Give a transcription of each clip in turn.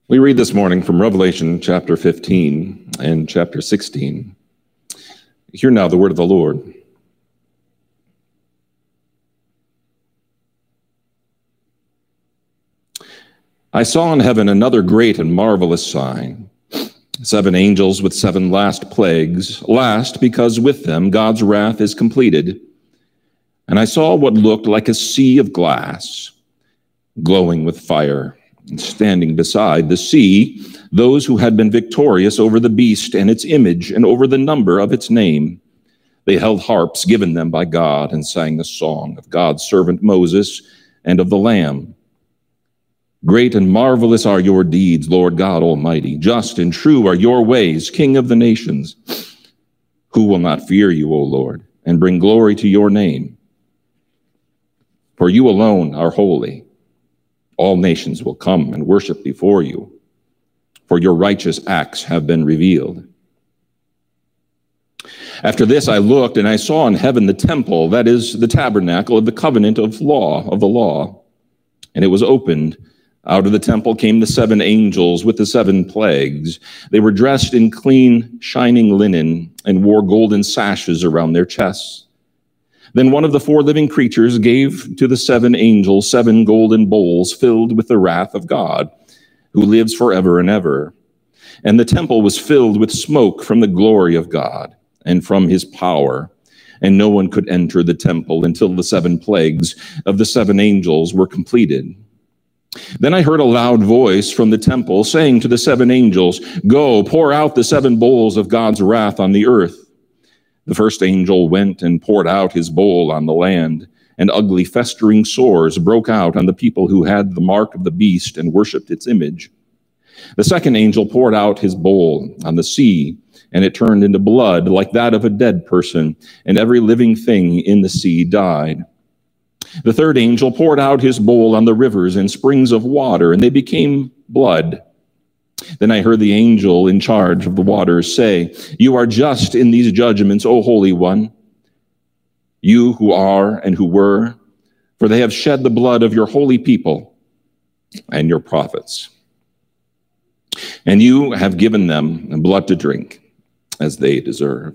We read this morning from Revelation chapter 15 and chapter 16. Hear now the word of the Lord. I saw in heaven another great and marvelous sign, 7 angels with 7 last plagues, last because with them God's wrath is completed. And I saw what looked like a sea of glass, glowing with fire. And standing beside the sea, those who had been victorious over the beast and its image and over the number of its name. They held harps given them by God and sang the song of God's servant Moses and of the Lamb. Great and marvelous are your deeds, Lord God Almighty. Just and true are your ways, King of the nations. Who will not fear you, O Lord, and bring glory to your name? For you alone are holy. All nations will come and worship before you, for your righteous acts have been revealed. After this I looked, and I saw in heaven the temple, that is, the tabernacle of the covenant of the law, and it was opened. Out of the temple came the 7 angels with the 7 plagues. They were dressed in clean, shining linen, and wore golden sashes around their chests. Then one of the 4 living creatures gave to the 7 angels 7 golden bowls filled with the wrath of God, who lives forever and ever. And the temple was filled with smoke from the glory of God and from his power. And no one could enter the temple until the 7 plagues of the 7 angels were completed. Then I heard a loud voice from the temple saying to the 7 angels, "Go, pour out the 7 bowls of God's wrath on the earth." The first angel went and poured out his bowl on the land, and ugly festering sores broke out on the people who had the mark of the beast and worshipped its image. The second angel poured out his bowl on the sea, and it turned into blood like that of a dead person, and every living thing in the sea died. The third angel poured out his bowl on the rivers and springs of water, and they became blood. Then I heard the angel in charge of the waters say, "You are just in these judgments, O Holy One, you who are and who were, for they have shed the blood of your holy people and your prophets. And you have given them blood to drink, as they deserve."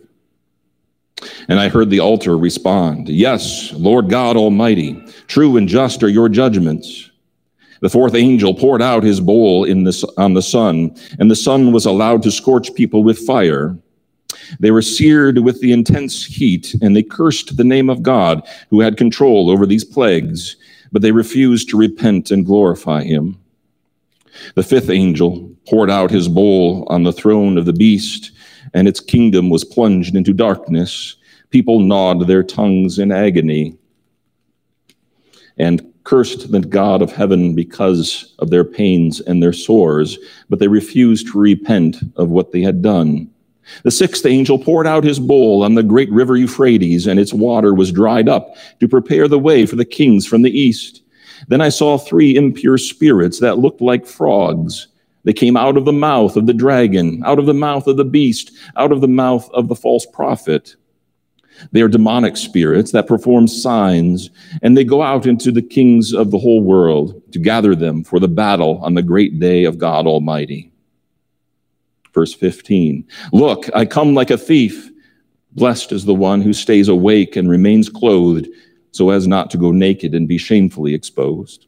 And I heard the altar respond, "Yes, Lord God Almighty, true and just are your judgments." The fourth angel poured out his bowl on the sun, and the sun was allowed to scorch people with fire. They were seared with the intense heat, and they cursed the name of God, who had control over these plagues, but they refused to repent and glorify him. The fifth angel poured out his bowl on the throne of the beast, and its kingdom was plunged into darkness. People gnawed their tongues in agony and cursed the God of heaven because of their pains and their sores, but they refused to repent of what they had done. The sixth angel poured out his bowl on the great river Euphrates, and its water was dried up to prepare the way for the kings from the east. Then I saw 3 impure spirits that looked like frogs. They came out of the mouth of the dragon, out of the mouth of the beast, out of the mouth of the false prophet. They are demonic spirits that perform signs, and they go out into the kings of the whole world to gather them for the battle on the great day of God Almighty. Verse 15, "Look, I come like a thief. Blessed is the one who stays awake and remains clothed, so as not to go naked and be shamefully exposed."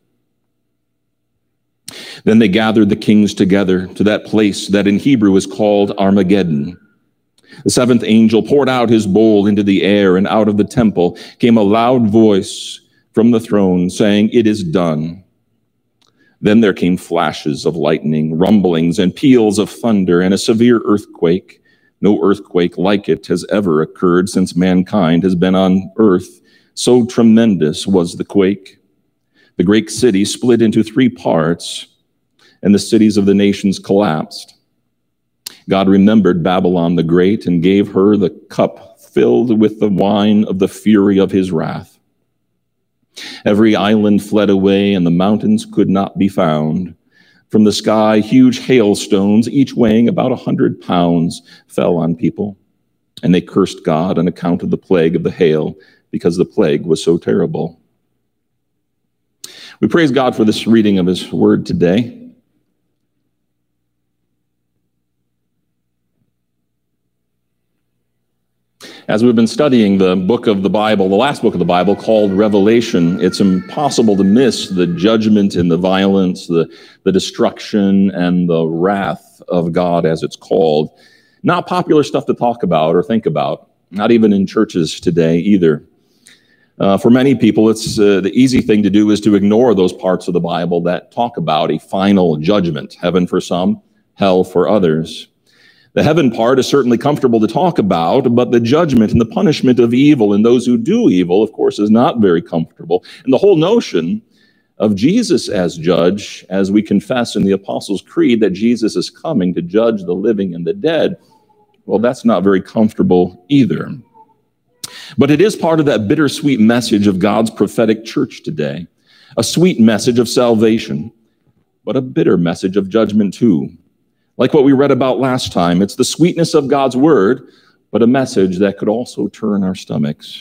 Then they gathered the kings together to that place that in Hebrew is called Armageddon. The 7th angel poured out his bowl into the air, and out of the temple came a loud voice from the throne saying, "It is done." Then there came flashes of lightning, rumblings, and peals of thunder, and a severe earthquake. No earthquake like it has ever occurred since mankind has been on earth. So tremendous was the quake. The great city split into 3 parts, and the cities of the nations collapsed. God remembered Babylon the Great and gave her the cup filled with the wine of the fury of his wrath. Every island fled away, and the mountains could not be found. From the sky, huge hailstones, each weighing about 100 pounds, fell on people, and they cursed God on account of the plague of the hail, because the plague was so terrible. We praise God for this reading of his word today. As we've been studying the book of the Bible, the last book of the Bible called Revelation, it's impossible to miss the judgment and the violence, the destruction and the wrath of God, as it's called. Not popular stuff to talk about or think about, not even in churches today either. For many people, it's the easy thing to do is to ignore those parts of the Bible that talk about a final judgment, heaven for some, hell for others. The heaven part is certainly comfortable to talk about, but the judgment and the punishment of evil and those who do evil, of course, is not very comfortable. And the whole notion of Jesus as judge, as we confess in the Apostles' Creed that Jesus is coming to judge the living and the dead, well, that's not very comfortable either. But it is part of that bittersweet message of God's prophetic church today, a sweet message of salvation, but a bitter message of judgment too. Like what we read about last time, it's the sweetness of God's word, but a message that could also turn our stomachs.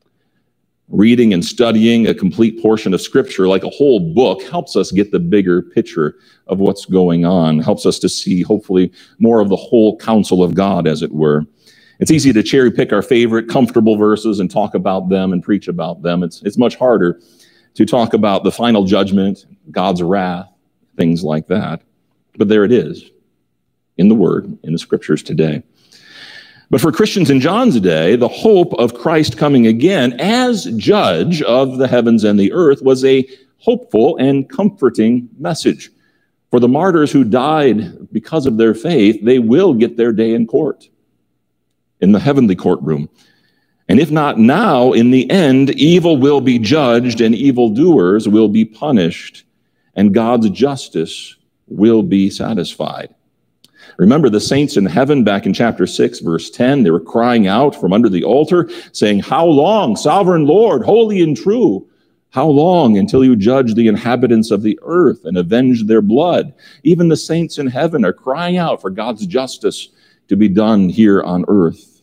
Reading and studying a complete portion of Scripture, like a whole book, helps us get the bigger picture of what's going on, helps us to see, hopefully, more of the whole counsel of God, as it were. It's easy to cherry pick our favorite comfortable verses and talk about them and preach about them. It's much harder to talk about the final judgment, God's wrath, things like that. But there it is, in the Word, in the Scriptures today. But for Christians in John's day, the hope of Christ coming again as judge of the heavens and the earth was a hopeful and comforting message. For the martyrs who died because of their faith, they will get their day in court, in the heavenly courtroom. And if not now, in the end, evil will be judged and evildoers will be punished, and God's justice will be satisfied. Remember the saints in heaven back in chapter 6, verse 10, they were crying out from under the altar, saying, "How long, sovereign Lord, holy and true? How long until you judge the inhabitants of the earth and avenge their blood?" Even the saints in heaven are crying out for God's justice to be done here on earth.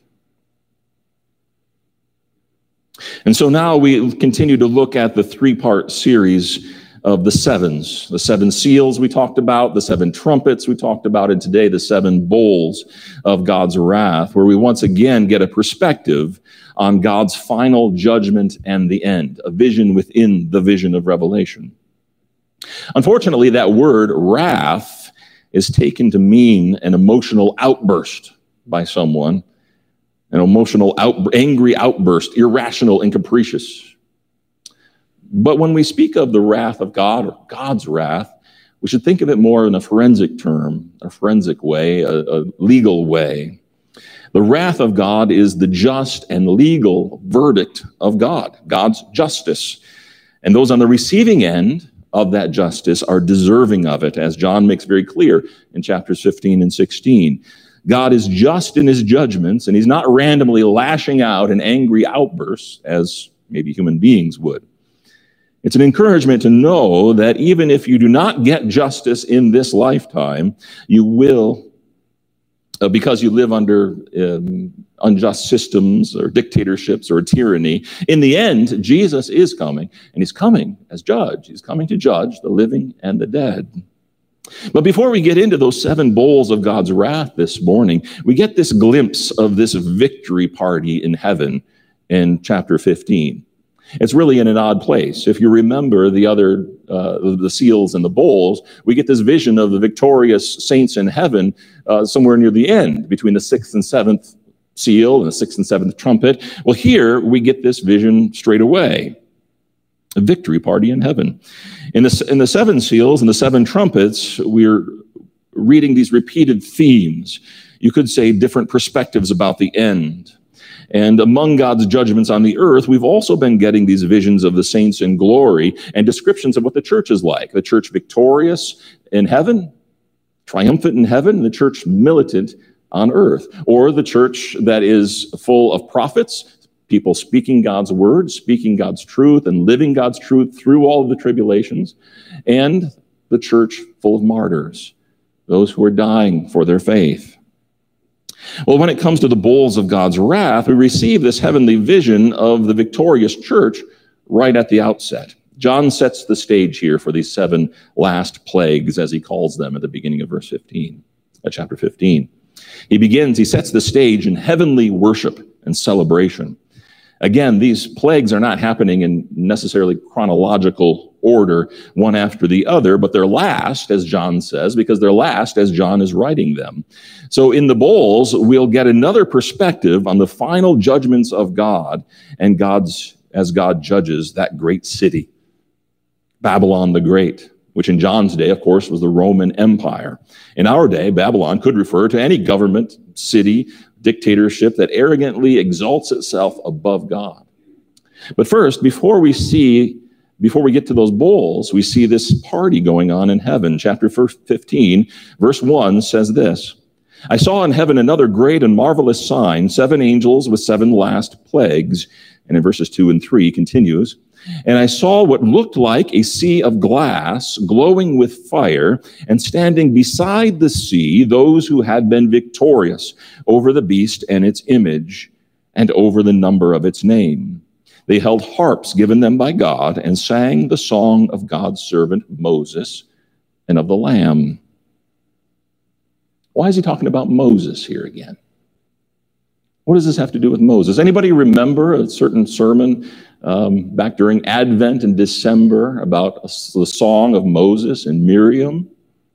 And so now we continue to look at the three-part series of the sevens. The seven seals we talked about, the seven trumpets we talked about, and today the seven bowls of God's wrath, where we once again get a perspective on God's final judgment and the end, a vision within the vision of Revelation. Unfortunately, that word wrath is taken to mean an emotional outburst by someone, an emotional, angry outburst, irrational and capricious. But when we speak of the wrath of God or God's wrath, we should think of it more in a forensic term, a forensic way, a legal way. The wrath of God is the just and legal verdict of God, God's justice. And those on the receiving end of that justice are deserving of it, as John makes very clear in chapters 15 and 16. God is just in his judgments, and he's not randomly lashing out in angry outbursts as maybe human beings would. It's an encouragement to know that even if you do not get justice in this lifetime, you will, because you live under unjust systems or dictatorships or tyranny. In the end, Jesus is coming, and he's coming as judge. He's coming to judge the living and the dead. But before we get into those seven bowls of God's wrath this morning, we get this glimpse of this victory party in heaven in chapter 15. It's really in an odd place. If you remember the other, the seals and the bowls, we get this vision of the victorious saints in heaven somewhere near the end, between the sixth and seventh seal and the sixth and seventh trumpet. Well, here we get this vision straight away, a victory party in heaven. In the seven seals and the seven trumpets, we're reading these repeated themes. You could say different perspectives about the end. And among God's judgments on the earth, we've also been getting these visions of the saints in glory and descriptions of what the church is like. The church victorious in heaven, triumphant in heaven, and the church militant on earth. Or the church that is full of prophets, people speaking God's word, speaking God's truth, and living God's truth through all of the tribulations. And the church full of martyrs, those who are dying for their faith. Well, when it comes to the bowls of God's wrath, we receive this heavenly vision of the victorious church right at the outset. John sets the stage here for these seven last plagues, as he calls them at the beginning of chapter 15. He sets the stage in heavenly worship and celebration. Again, these plagues are not happening in necessarily chronological order, one after the other, but they're last, as John says, because they're last as John is writing them. So in the bowls, we'll get another perspective on the final judgments of God and as God judges that great city, Babylon the Great, which in John's day, of course, was the Roman Empire. In our day, Babylon could refer to any government, city, dictatorship that arrogantly exalts itself above God. But first, before we get to those bowls, we see this party going on in heaven. Chapter 15, verse 1 says this, I saw in heaven another great and marvelous sign, 7 angels with 7 last plagues. And in verses 2 and 3 continues, and I saw what looked like a sea of glass glowing with fire, and standing beside the sea, those who had been victorious over the beast and its image, and over the number of its name. They held harps given them by God, and sang the song of God's servant Moses and of the Lamb. Why is he talking about Moses here again? What does this have to do with Moses? Anybody remember a certain sermon back during Advent in December about the song of Moses and Miriam?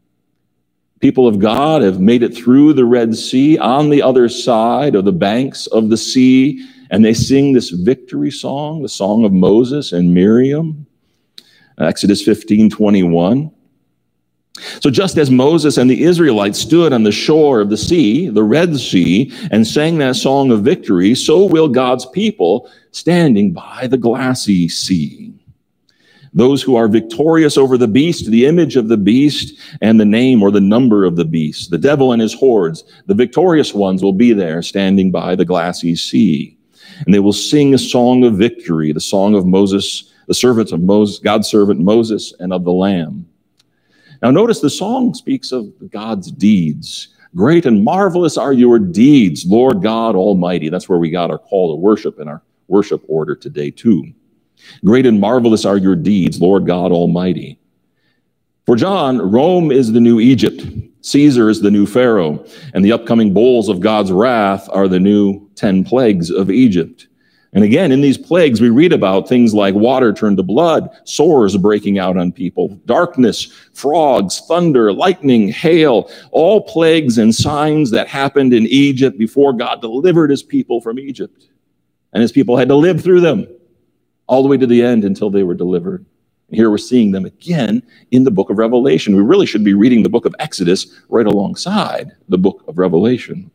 People of God have made it through the Red Sea on the other side of the banks of the sea, and they sing this victory song, the song of Moses and Miriam. Exodus 15:21. So just as Moses and the Israelites stood on the shore of the sea, the Red Sea, and sang that song of victory, so will God's people standing by the glassy sea. Those who are victorious over the beast, the image of the beast, and the name or the number of the beast, the devil and his hordes, the victorious ones will be there standing by the glassy sea. And they will sing a song of victory, the song of Moses, the servant of Moses, God's servant Moses, and of the Lamb. Now notice the song speaks of God's deeds. Great and marvelous are your deeds, Lord God Almighty. That's where we got our call to worship in our worship order today too. Great and marvelous are your deeds, Lord God Almighty. For John, Rome is the new Egypt. Caesar is the new Pharaoh. And the upcoming bowls of God's wrath are the new 10 plagues of Egypt. And again, in these plagues, we read about things like water turned to blood, sores breaking out on people, darkness, frogs, thunder, lightning, hail, all plagues and signs that happened in Egypt before God delivered his people from Egypt. And his people had to live through them all the way to the end until they were delivered. And here we're seeing them again in the book of Revelation. We really should be reading the book of Exodus right alongside the book of Revelation.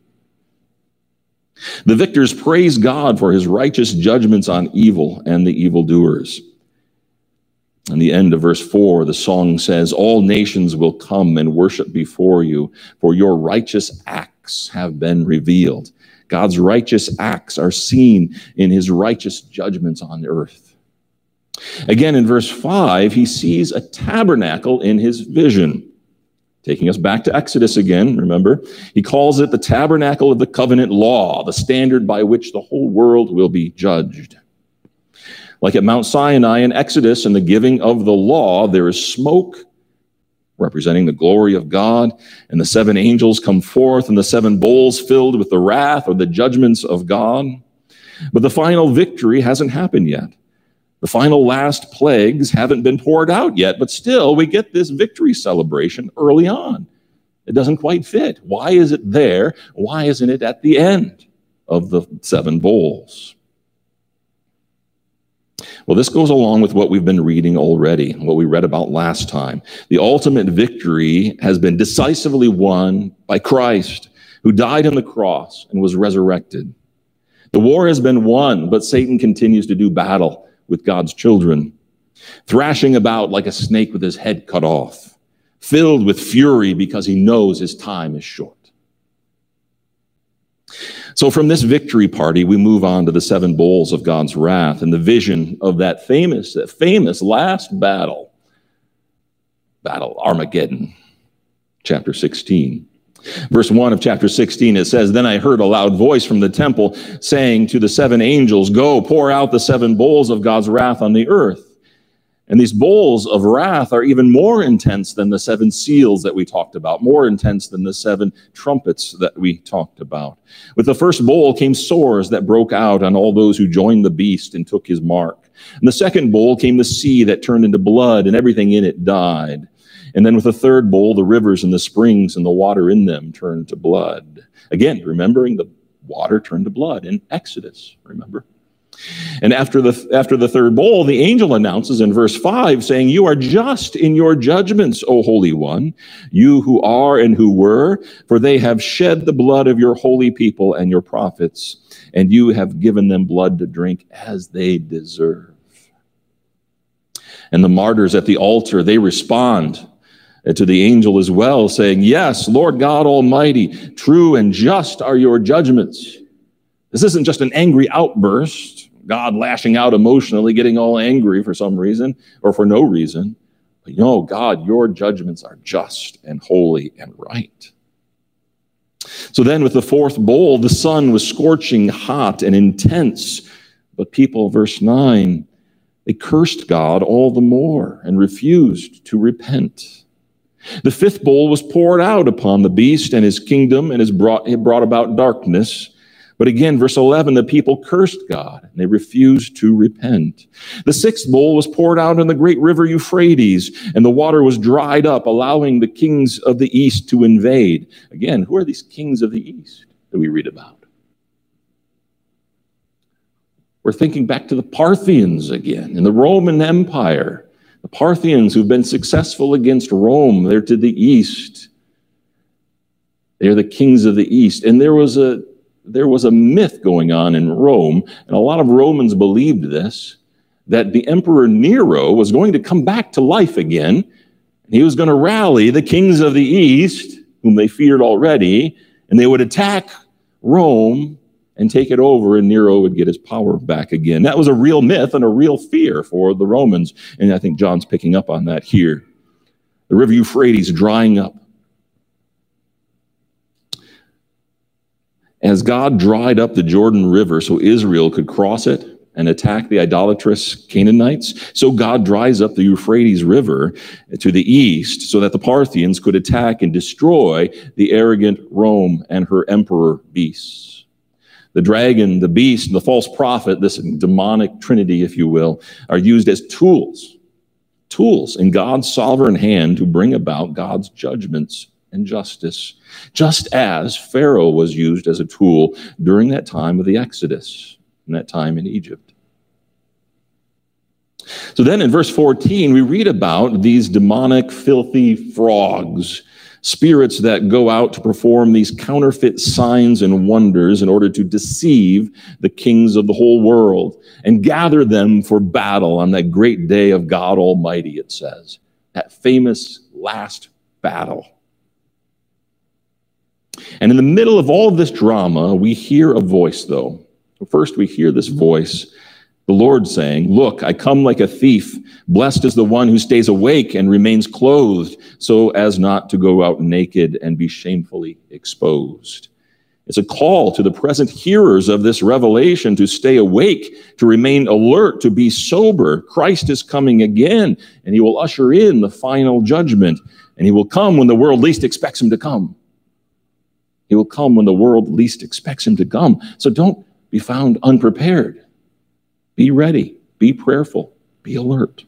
The victors praise God for his righteous judgments on evil and the evildoers. In the end of verse 4, the song says, all nations will come and worship before you, for your righteous acts have been revealed. God's righteous acts are seen in his righteous judgments on earth. Again, in verse 5, he sees a tabernacle in his vision. Taking us back to Exodus again, remember, he calls it the tabernacle of the covenant law, the standard by which the whole world will be judged. Like at Mount Sinai in Exodus and the giving of the law, there is smoke representing the glory of God, and the 7 angels come forth, and the 7 bowls filled with the wrath or the judgments of God. But the final victory hasn't happened yet. The final last plagues haven't been poured out yet, but still we get this victory celebration early on. It doesn't quite fit. Why is it there? Why isn't it at the end of the 7 bowls? Well, this goes along with what we've been reading already, what we read about last time. The ultimate victory has been decisively won by Christ, who died on the cross and was resurrected. The war has been won, but Satan continues to do battle with God's children, thrashing about like a snake with his head cut off, filled with fury because he knows his time is short. So from this victory party, we move on to the 7 bowls of God's wrath and the vision of that famous last battle, Armageddon, chapter 16. Verse 1 of chapter 16, it says, then I heard a loud voice from the temple saying to the 7 angels, go, pour out the 7 bowls of God's wrath on the earth. And these bowls of wrath are even more intense than the 7 seals that we talked about, more intense than the 7 trumpets that we talked about. With the first bowl came sores that broke out on all those who joined the beast and took his mark. And the second bowl came the sea that turned into blood, and everything in it died. And then with the third bowl, the rivers and the springs and the water in them turned to blood. Again, remembering the water turned to blood in Exodus, remember? And after the third bowl, the angel announces in verse 5, saying, "You are just in your judgments, O Holy One, you who are and who were, for they have shed the blood of your holy people and your prophets, and you have given them blood to drink as they deserve." And the martyrs at the altar, they respond to the angel as well, saying, "Yes, Lord God Almighty, true and just are your judgments." This isn't just an angry outburst, God lashing out emotionally, getting all angry for some reason or for no reason. But no, God, your judgments are just and holy and right. So then with the fourth bowl, the sun was scorching hot and intense. But people, verse 9, they cursed God all the more and refused to repent. The fifth bowl was poured out upon the beast and his kingdom, and it brought about darkness. But again, verse 11, the people cursed God, and they refused to repent. The sixth bowl was poured out in the great river Euphrates, and the water was dried up, allowing the kings of the east to invade. Again, who are these kings of the east that we read about? We're thinking back to the Parthians again, in the Roman Empire. The Parthians who've been successful against Rome, they're to the east. They're the kings of the east. And there was a myth going on in Rome, and a lot of Romans believed this, that the Emperor Nero was going to come back to life again, and he was going to rally the kings of the east, whom they feared already, and they would attack Rome and take it over, and Nero would get his power back again. That was a real myth and a real fear for the Romans, and I think John's picking up on that here. The river Euphrates drying up. As God dried up the Jordan River so Israel could cross it and attack the idolatrous Canaanites, so God dries up the Euphrates River to the east so that the Parthians could attack and destroy the arrogant Rome and her emperor beasts. The dragon, the beast, and the false prophet, this demonic trinity, if you will, are used as tools in God's sovereign hand to bring about God's judgments and justice, just as Pharaoh was used as a tool during that time of the Exodus, in that time in Egypt. So then in verse 14, we read about these demonic, filthy frogs, spirits that go out to perform these counterfeit signs and wonders in order to deceive the kings of the whole world and gather them for battle on that great day of God Almighty, it says, that famous last battle. And in the middle of all of this drama, we hear a voice, though. First, we hear this voice, the Lord saying, "Look, I come like a thief. Blessed is the one who stays awake and remains clothed, so as not to go out naked and be shamefully exposed." It's a call to the present hearers of this revelation to stay awake, to remain alert, to be sober. Christ is coming again, and he will usher in the final judgment, and he will come when the world least expects him to come. He will come when the world least expects him to come. So don't be found unprepared. Be ready. Be prayerful. Be alert.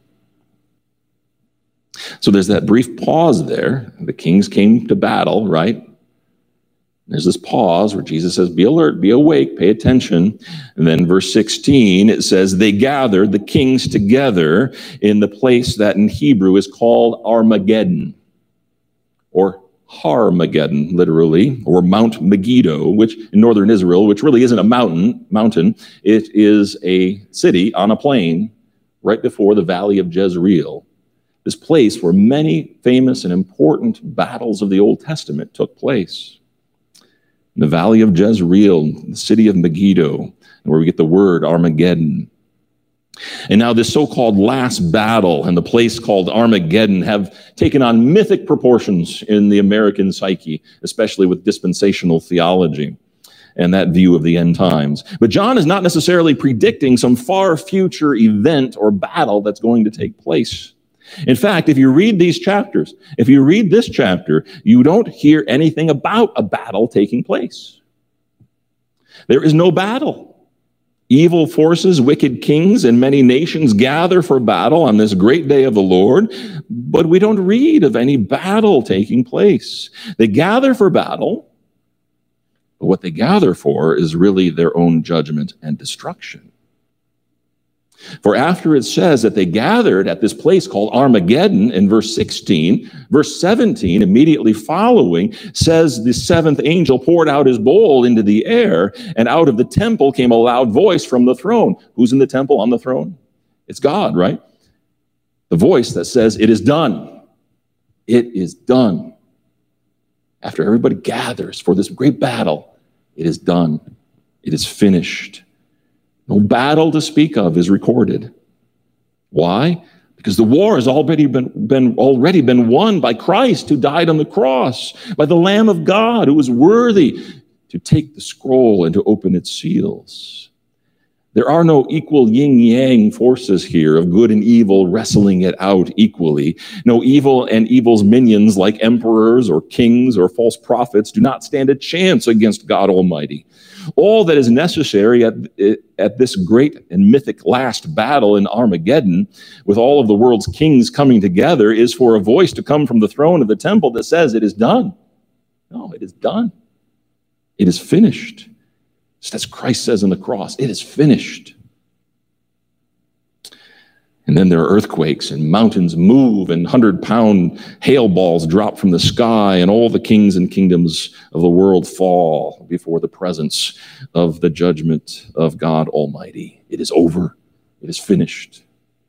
So there's that brief pause there. The kings came to battle, right? There's this pause where Jesus says, be alert, be awake, pay attention. And then verse 16, it says, they gathered the kings together in the place that in Hebrew is called Armageddon, or Har-Mageddon, literally, or Mount Megiddo, which in northern Israel, which really isn't a mountain. It is a city on a plain right before the valley of Jezreel. This place where many famous and important battles of the Old Testament took place. In the valley of Jezreel, the city of Megiddo, where we get the word Armageddon. And now this so-called last battle and the place called Armageddon have taken on mythic proportions in the American psyche, especially with dispensational theology. and that view of the end times. But John is not necessarily predicting some far future event or battle that's going to take place. In fact, if you read these chapters, if you read this chapter, you don't hear anything about a battle taking place. There is no battle. Evil forces, wicked kings, and many nations gather for battle on this great day of the Lord, but we don't read of any battle taking place. They gather for battle, but what they gather for is really their own judgment and destruction. For after it says that they gathered at this place called Armageddon in verse 16, verse 17, immediately following, says the seventh angel poured out his bowl into the air, and out of the temple came a loud voice from the throne. Who's in the temple on the throne? It's God, right? The voice that says, "It is done. It is done." After everybody gathers for this great battle, it is done. It is finished. No battle to speak of is recorded. Why? Because the war has already been won by Christ, who died on the cross, by the Lamb of God, who was worthy to take the scroll and to open its seals. There are no equal yin-yang forces here of good and evil wrestling it out equally. No evil and evil's minions like emperors or kings or false prophets do not stand a chance against God Almighty. All that is necessary at this great and mythic last battle in Armageddon, with all of the world's kings coming together, is for a voice to come from the throne of the temple that says, "It is done." No, it is done. It is finished. Just as Christ says on the cross, it is finished. And then there are earthquakes, and mountains move, and 100-pound hail balls drop from the sky, and all the kings and kingdoms of the world fall before the presence of the judgment of God Almighty. It is over. It is finished.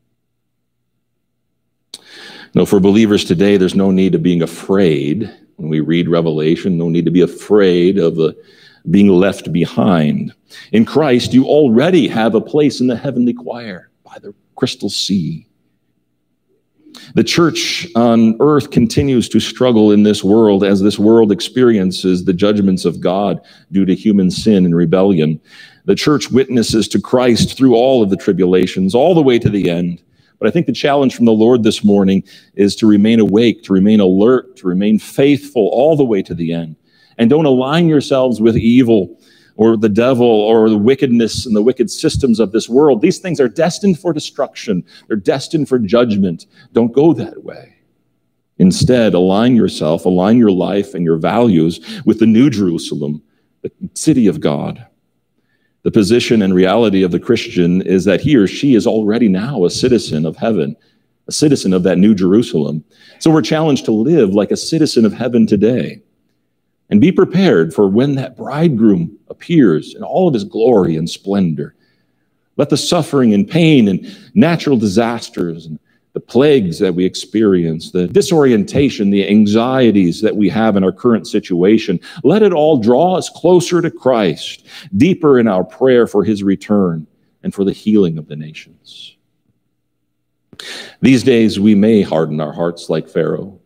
No, for believers today, there's no need of being afraid. When we read Revelation, no need to be afraid of being left behind. In Christ, you already have a place in the heavenly choir by the crystal sea. The church on earth continues to struggle in this world as this world experiences the judgments of God due to human sin and rebellion. The church witnesses to Christ through all of the tribulations, all the way to the end. But I think the challenge from the Lord this morning is to remain awake, to remain alert, to remain faithful all the way to the end. And don't align yourselves with evil or the devil or the wickedness and the wicked systems of this world. These things are destined for destruction. They're destined for judgment. Don't go that way. Instead, align yourself, align your life and your values with the New Jerusalem, the city of God. The position and reality of the Christian is that he or she is already now a citizen of heaven, a citizen of that New Jerusalem. So we're challenged to live like a citizen of heaven today. And be prepared for when that bridegroom appears in all of his glory and splendor. Let the suffering and pain and natural disasters and the plagues that we experience, the disorientation, the anxieties that we have in our current situation, let it all draw us closer to Christ, deeper in our prayer for his return and for the healing of the nations. These days, we may harden our hearts like Pharaoh,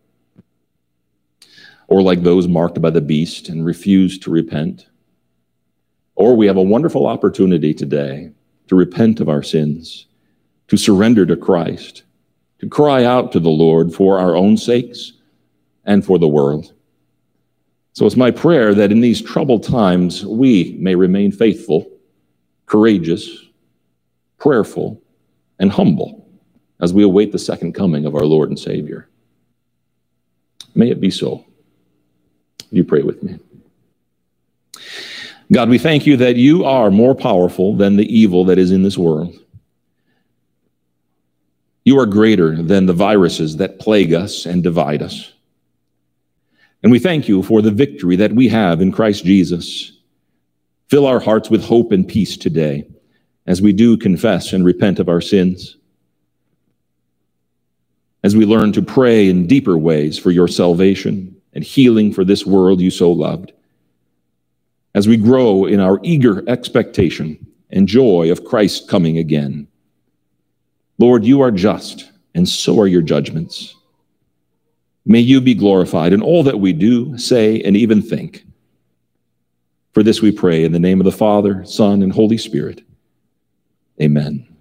or like those marked by the beast and refuse to repent. Or we have a wonderful opportunity today to repent of our sins, to surrender to Christ, to cry out to the Lord for our own sakes and for the world. So it's my prayer that in these troubled times, we may remain faithful, courageous, prayerful, and humble as we await the second coming of our Lord and Savior. May it be so. You pray with me. God, we thank you that you are more powerful than the evil that is in this world. You are greater than the viruses that plague us and divide us. And we thank you for the victory that we have in Christ Jesus. Fill our hearts with hope and peace today as we do confess and repent of our sins, as we learn to pray in deeper ways for your salvation and healing for this world you so loved, as we grow in our eager expectation and joy of Christ coming again. Lord, you are just, and so are your judgments. May you be glorified in all that we do, say, and even think. For this we pray in the name of the Father, Son, and Holy Spirit. Amen.